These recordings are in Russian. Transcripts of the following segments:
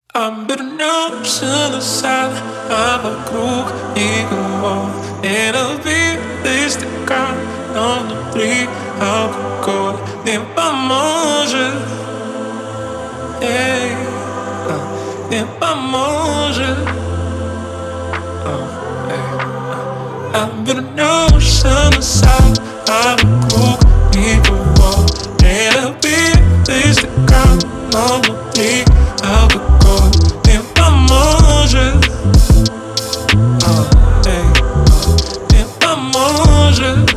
Обернешься назад, а вокруг никого. Не разбитый стакан, но внутри алкоголь не поможет. Эй, не поможет. Обернешься назад, а вокруг никого. Не разбитый стакан, но внутри алкоголь не поможет. Не поможет.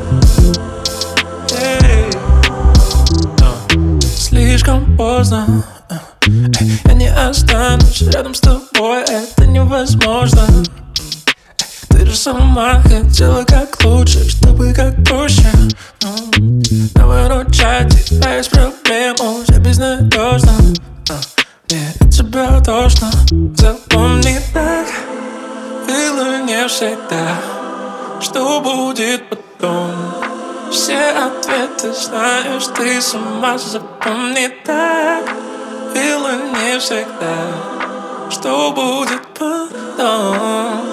Слишком поздно. Я не останусь рядом с тобой, это невозможно. Ты же сама хотела как лучше, чтобы как проще. Но выручать тебя из проблем уже безнадежно. Мне от тебя тошно. Запомни так, было не всегда. Что будет потом? Все ответы знаешь ты сама. Запомни так, было не всегда. Что будет потом?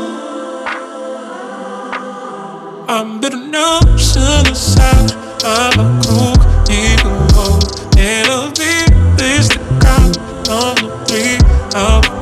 Обернешься назад, а вокруг никого. Не разбитый стакан, но внутри алкоголь.